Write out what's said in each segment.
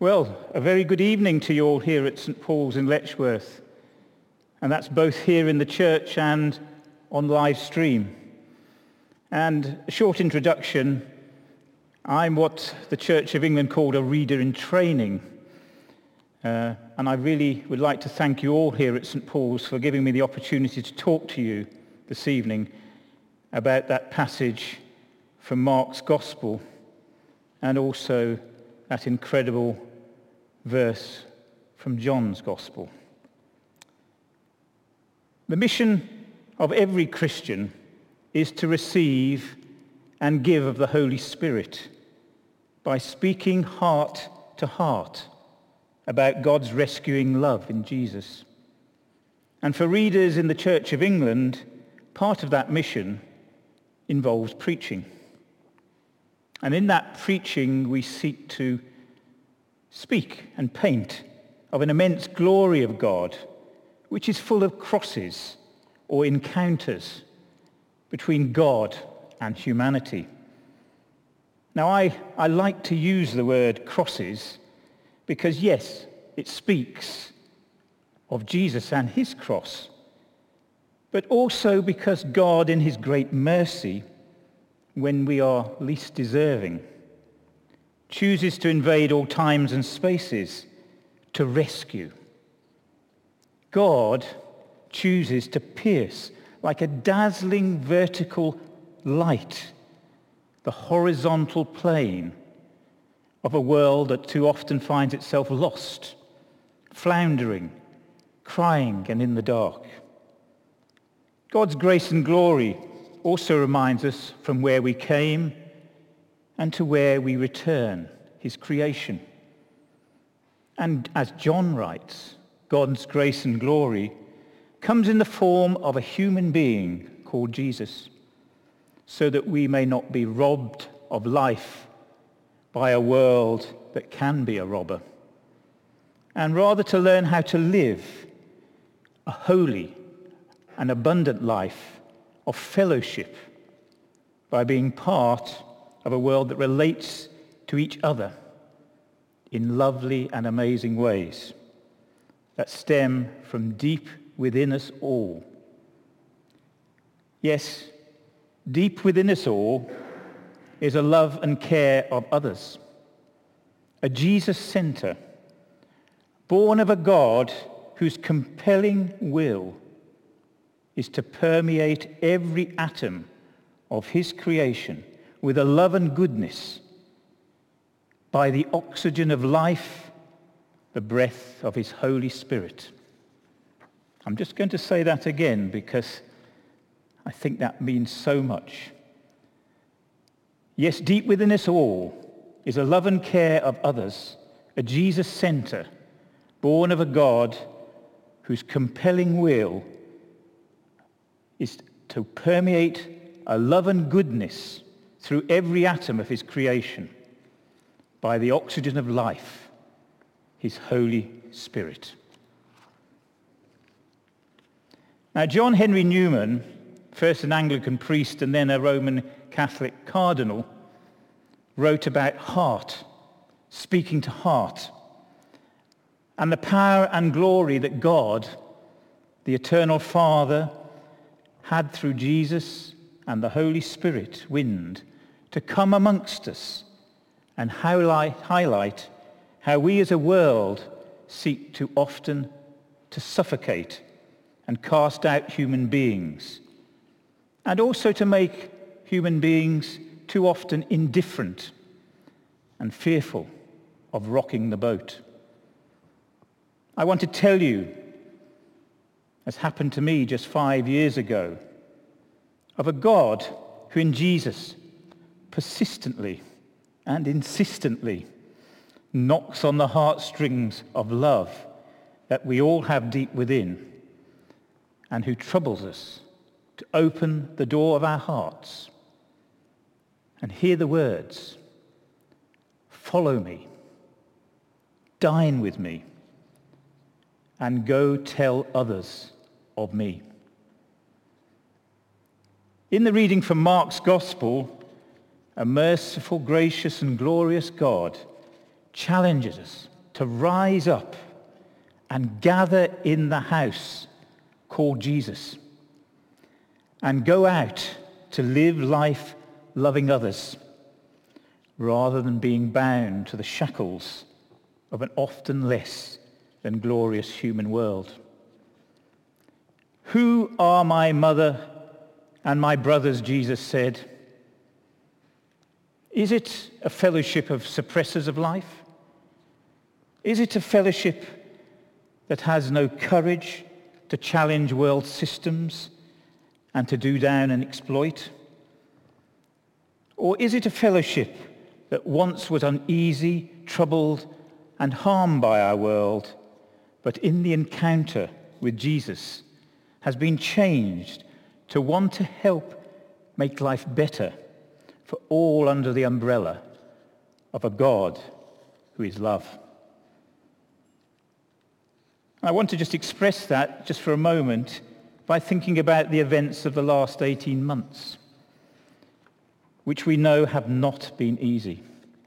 Well, a very good evening to you all here at St. Paul's in Letchworth. And that's both here in the church and on live stream. And a short introduction. I'm what the Church of England called a reader in training. And I really would like to thank you all here at St. Paul's for giving me the opportunity to talk to you this evening about that passage from Mark's Gospel and also that incredible verse from John's Gospel. The mission of every Christian is to receive and give of the Holy Spirit by speaking heart to heart about God's rescuing love in Jesus. And for readers in the Church of England, part of that mission involves preaching. And in that preaching, we seek to speak and paint of an immense glory of God, which is full of crosses or encounters between God and humanity. Now, I like to use the word crosses because, yes, it speaks of Jesus and his cross, but also because God, in his great mercy, when we are least deserving, chooses to invade all times and spaces to rescue. God chooses to pierce like a dazzling vertical light the horizontal plane of a world that too often finds itself lost, floundering, crying, and in the dark. God's grace and glory also reminds us from where we came and to where we return, his creation. And as John writes, God's grace and glory comes in the form of a human being called Jesus, so that we may not be robbed of life by a world that can be a robber, and rather to learn how to live a holy and abundant life of fellowship by being part of a world that relates to each other in lovely and amazing ways that stem from deep within us all. Yes, deep within us all is a love and care of others, a Jesus center, born of a God whose compelling will is to permeate every atom of his creation with a love and goodness by the oxygen of life, the breath of his Holy Spirit. I'm just going to say that again because I think that means so much. Yes, deep within us all is a love and care of others, a Jesus center, born of a God whose compelling will is to permeate a love and goodness through every atom of his creation by the oxygen of life, his Holy Spirit. Now, John Henry Newman, first an Anglican priest and then a Roman Catholic cardinal, wrote about heart, speaking to heart, and the power and glory that God, the Eternal Father, had through Jesus and the Holy Spirit, wind, to come amongst us and highlight how we as a world seek too often to suffocate and cast out human beings, and also to make human beings too often indifferent and fearful of rocking the boat. I want to tell you, as happened to me just 5 years ago, of a God who in Jesus persistently and insistently knocks on the heartstrings of love that we all have deep within, and who troubles us to open the door of our hearts and hear the words, "Follow me, dine with me, and go tell others of me." In the reading from Mark's Gospel, a merciful, gracious, and glorious God challenges us to rise up and gather in the house called Jesus and go out to live life loving others rather than being bound to the shackles of an often less than glorious human world. Who are my mother and my brothers, Jesus said. Is it a fellowship of suppressors of life? Is it a fellowship that has no courage to challenge world systems and to do down and exploit? Or is it a fellowship that once was uneasy, troubled, and harmed by our world, but in the encounter with Jesus has been changed to want to help make life better for all under the umbrella of a God who is love? I want to just express that just for a moment by thinking about the events of the last 18 months, which we know have not been easy.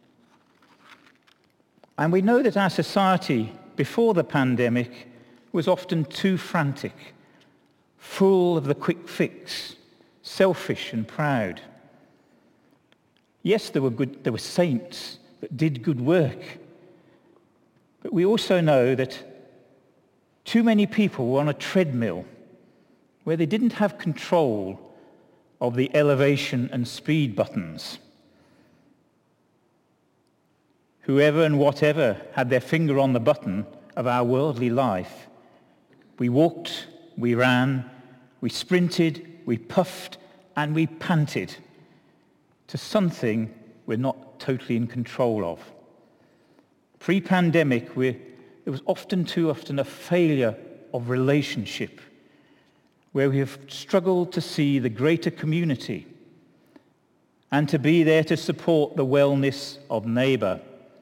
And we know that our society before the pandemic was often too frantic, full of the quick fix, selfish and proud. Yes, there were saints that did good work, but we also know that too many people were on a treadmill where they didn't have control of the elevation and speed buttons. Whoever and whatever had their finger on the button of our worldly life, we walked, we ran, we sprinted, we puffed, and we panted to something we're not totally in control of. Pre-pandemic, there was too often a failure of relationship where we have struggled to see the greater community and to be there to support the wellness of neighbour.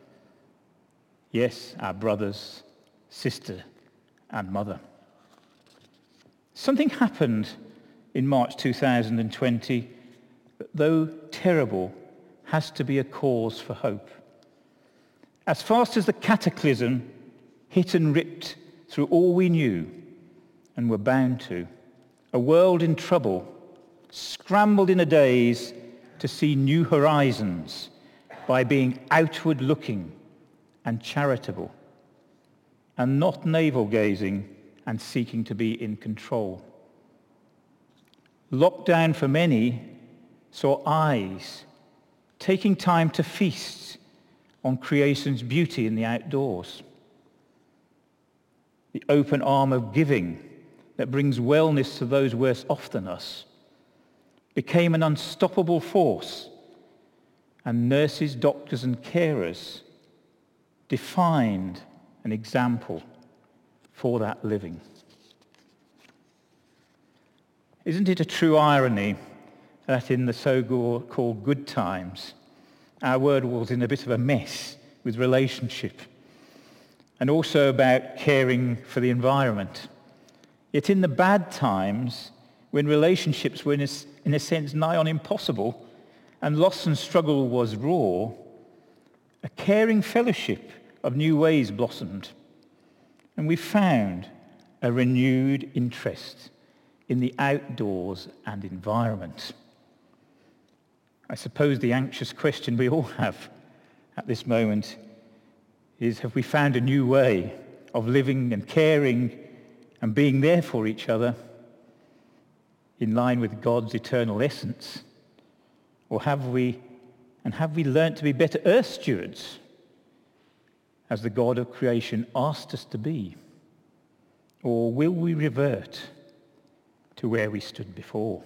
Yes, our brothers, sister and mother. Something happened in March 2020 that, though terrible, has to be a cause for hope. As fast as the cataclysm hit and ripped through all we knew and were bound to, a world in trouble scrambled in a daze to see new horizons by being outward looking and charitable and not navel gazing and seeking to be in control. Lockdown for many saw eyes taking time to feast on creation's beauty in the outdoors. The open arm of giving that brings wellness to those worse off than us became an unstoppable force, and nurses, doctors and carers defined an example for that living. Isn't it a true irony that in the so-called good times, our world was in a bit of a mess with relationship and also about caring for the environment? Yet in the bad times, when relationships were in a sense nigh on impossible and loss and struggle was raw, a caring fellowship of new ways blossomed. And we found a renewed interest in the outdoors and environment. I suppose the anxious question we all have at this moment is, have we found a new way of living and caring and being there for each other in line with God's eternal essence? Or have we learnt to be better earth stewards as the God of creation asked us to be? Or will we revert to where we stood before?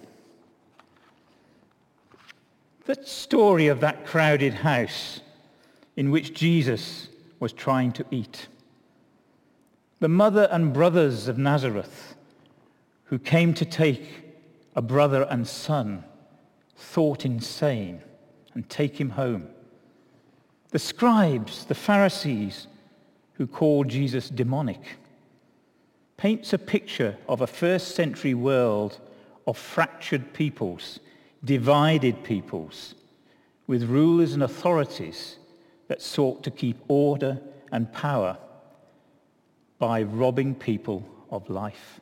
The story of that crowded house in which Jesus was trying to eat. The mother and brothers of Nazareth who came to take a brother and son thought insane and take him home. The scribes, the Pharisees who called Jesus demonic, paints a picture of a first century world of fractured peoples, divided peoples, with rulers and authorities that sought to keep order and power by robbing people of life.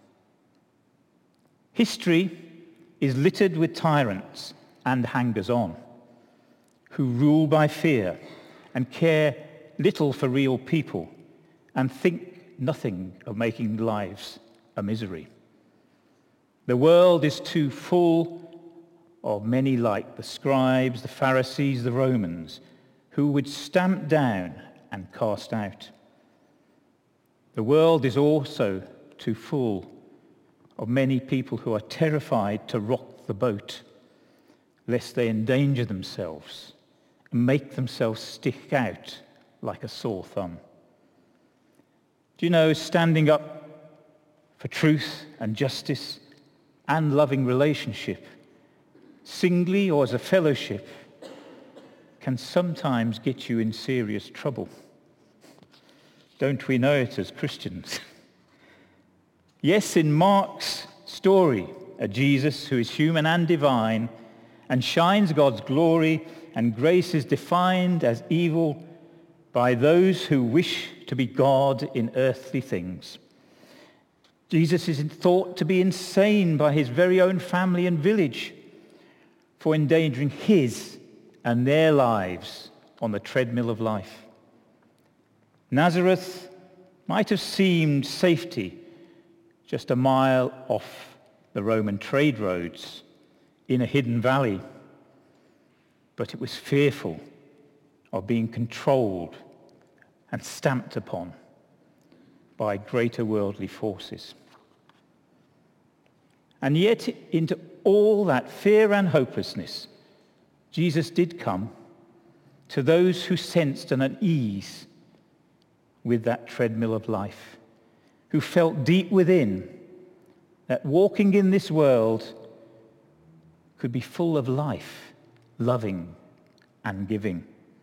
History is littered with tyrants and hangers-on who rule by fear and care little for real people and think nothing of making lives a misery. The world is too full of many like the scribes, the Pharisees, the Romans, who would stamp down and cast out. The world is also too full of many people who are terrified to rock the boat, lest they endanger themselves and make themselves stick out like a sore thumb. Do you know, standing up for truth and justice and loving relationship, singly or as a fellowship, can sometimes get you in serious trouble. Don't we know it as Christians? Yes, in Mark's story, a Jesus who is human and divine and shines God's glory and grace is defined as evil by those who wish to be God in earthly things. Jesus is thought to be insane by his very own family and village for endangering his and their lives on the treadmill of life. Nazareth might have seemed safety just a mile off the Roman trade roads in a hidden valley, but it was fearful of being controlled and stamped upon by greater worldly forces. And yet, into all that fear and hopelessness, Jesus did come to those who sensed an unease with that treadmill of life, who felt deep within that walking in this world could be full of life, loving and giving.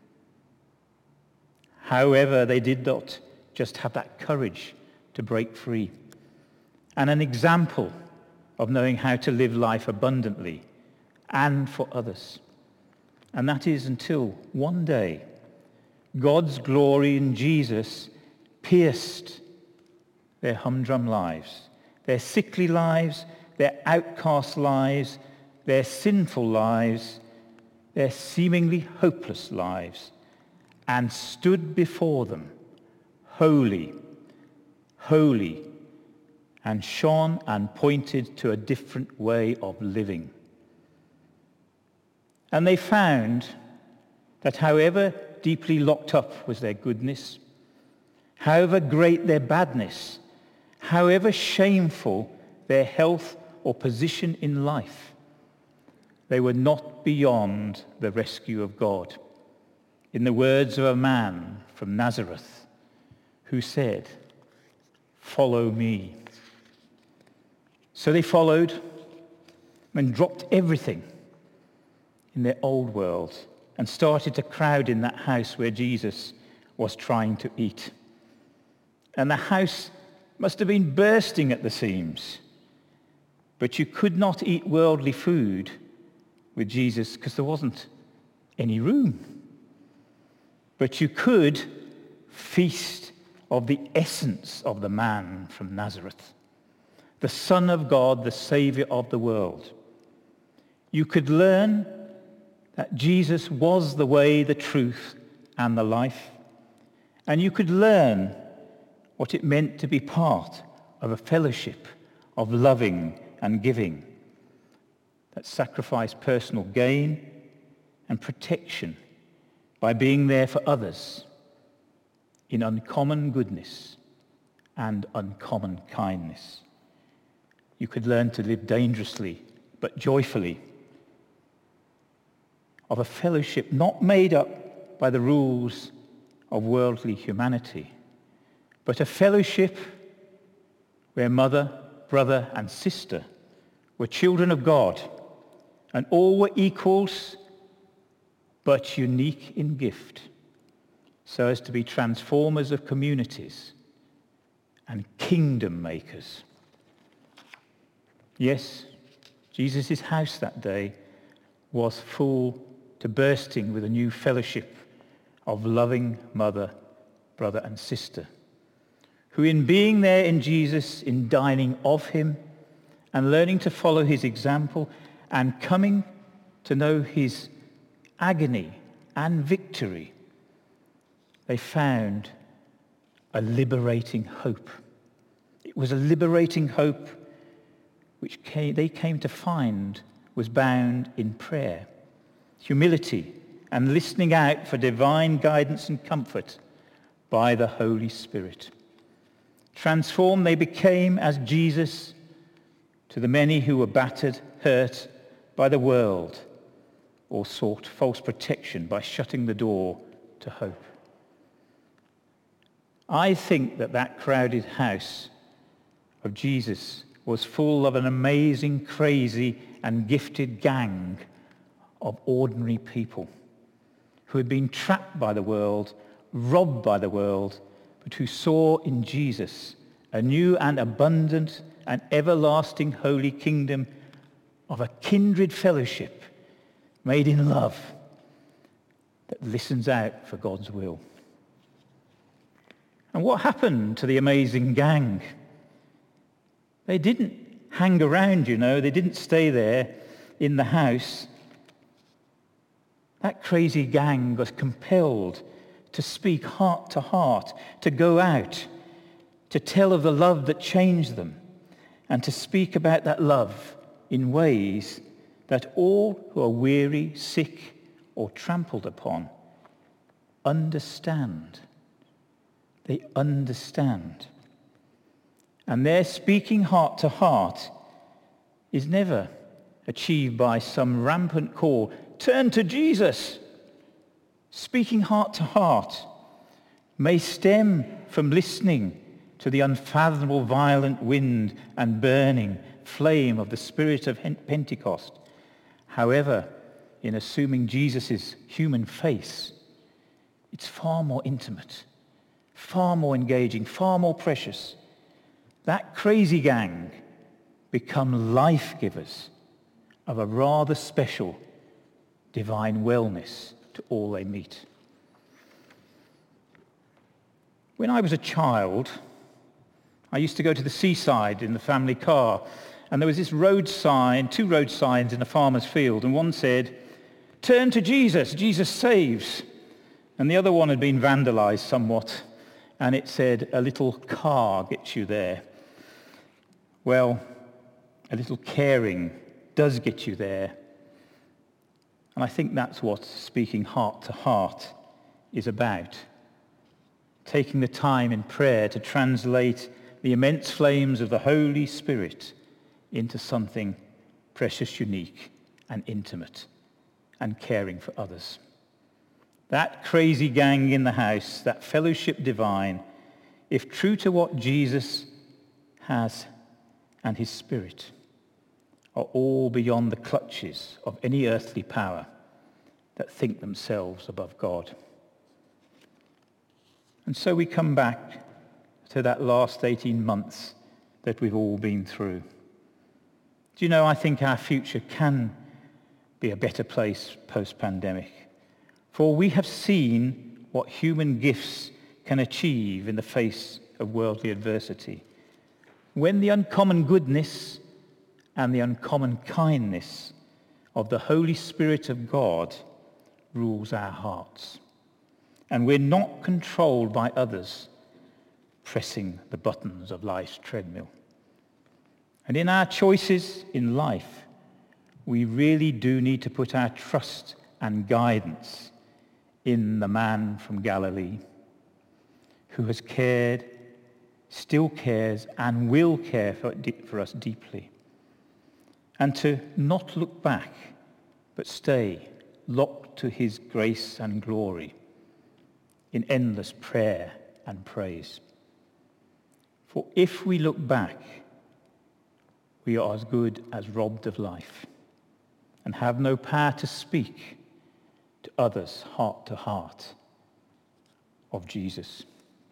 However, they did not just have that courage to break free and an example of knowing how to live life abundantly and for others. And that is until one day God's glory in Jesus pierced their humdrum lives, their sickly lives, their outcast lives, their sinful lives, their seemingly hopeless lives, and stood before them, holy, holy, and shone and pointed to a different way of living. And they found that however deeply locked up was their goodness, however great their badness, however shameful their health or position in life, they were not beyond the rescue of God. In the words of a man from Nazareth who said, "Follow me." So they followed and dropped everything in their old world and started to crowd in that house where Jesus was trying to eat. And the house must have been bursting at the seams. But you could not eat worldly food with Jesus because there wasn't any room. But you could feast of the essence of the man from Nazareth, the Son of God, the Savior of the world. You could learn that Jesus was the way, the truth, and the life. And you could learn what it meant to be part of a fellowship of loving and giving that sacrificed personal gain and protection by being there for others in uncommon goodness and uncommon kindness. You could learn to live dangerously but joyfully, of a fellowship not made up by the rules of worldly humanity, but a fellowship where mother, brother, and sister were children of God, and all were equals, but unique in gift, so as to be transformers of communities and kingdom makers. Yes, Jesus' house that day was full to bursting with a new fellowship of loving mother brother and sister, who in being there in Jesus, in dining of him and learning to follow his example and coming to know his agony and victory, they found a liberating hope. It was a liberating hope which they came to find was bound in prayer, humility, and listening out for divine guidance and comfort by the Holy Spirit. Transformed they became as Jesus to the many who were battered, hurt by the world, or sought false protection by shutting the door to hope. I think that crowded house of Jesus was full of an amazing, crazy, and gifted gang of ordinary people who had been trapped by the world, robbed by the world, but who saw in Jesus a new and abundant and everlasting holy kingdom of a kindred fellowship made in love that listens out for God's will. And what happened to the amazing gang? They didn't hang around, They didn't stay there in the house. That crazy gang was compelled to speak heart to heart, to go out, to tell of the love that changed them, and to speak about that love in ways that all who are weary, sick, or trampled upon understand. They understand. And their speaking heart to heart is never achieved by some rampant call, turn to Jesus. Speaking heart to heart may stem from listening to the unfathomable violent wind and burning flame of the Spirit of Pentecost. However, in assuming Jesus' human face, it's far more intimate, far more engaging, far more precious. That crazy gang become life givers of a rather special divine wellness to all they meet. When I was a child, I used to go to the seaside in the family car, and there was this road sign, 2 road signs in a farmer's field, and one said, turn to Jesus, Jesus saves. And the other one had been vandalized somewhat, and it said, a little car gets you there. Well, a little caring does get you there. And I think that's what speaking heart to heart is about. Taking the time in prayer to translate the immense flames of the Holy Spirit into something precious, unique, and intimate, and caring for others. That crazy gang in the house, that fellowship divine, if true to what Jesus has and his Spirit, are all beyond the clutches of any earthly power that think themselves above God. And so we come back to that last 18 months that we've all been through. Do you know, I think our future can be a better place post-pandemic. For we have seen what human gifts can achieve in the face of worldly adversity. When the uncommon goodness and the uncommon kindness of the Holy Spirit of God rules our hearts. And we're not controlled by others pressing the buttons of life's treadmill. And in our choices in life, we really do need to put our trust and guidance in the man from Galilee who has cared, still cares, and will care for us deeply. And to not look back, but stay locked to his grace and glory in endless prayer and praise. For if we look back, we are as good as robbed of life and have no power to speak to others heart to heart of Jesus.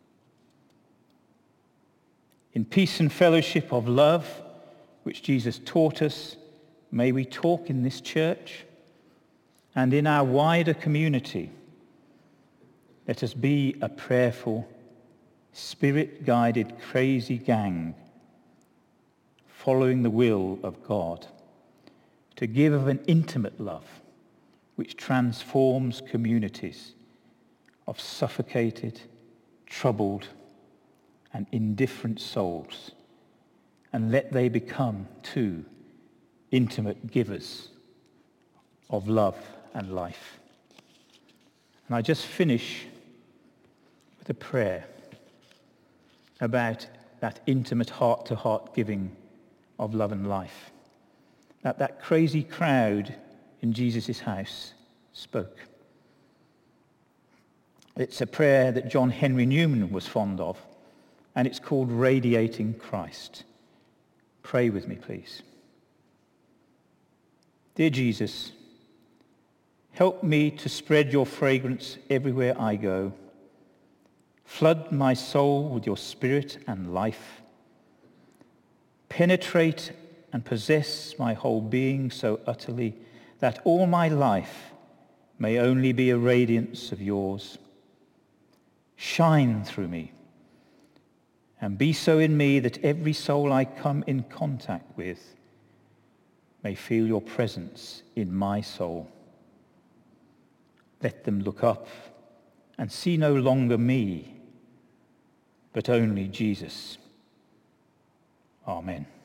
In peace and fellowship of love, which Jesus taught us, may we talk in this church and in our wider community Let us be a prayerful, Spirit-guided, crazy gang following the will of God to give of an intimate love which transforms communities of suffocated, troubled, and indifferent souls, and let they become, too, intimate givers of love and life. And I just finish with a prayer about that intimate heart-to-heart giving of love and life that crazy crowd in Jesus' house spoke. It's a prayer that John Henry Newman was fond of, and it's called Radiating Christ. Pray with me, please. Dear Jesus, help me to spread your fragrance everywhere I go. Flood my soul with your spirit and life. Penetrate and possess my whole being so utterly that all my life may only be a radiance of yours. Shine through me and be so in me that every soul I come in contact with may feel your presence in my soul. Let them look up and see no longer me, but only Jesus. Amen.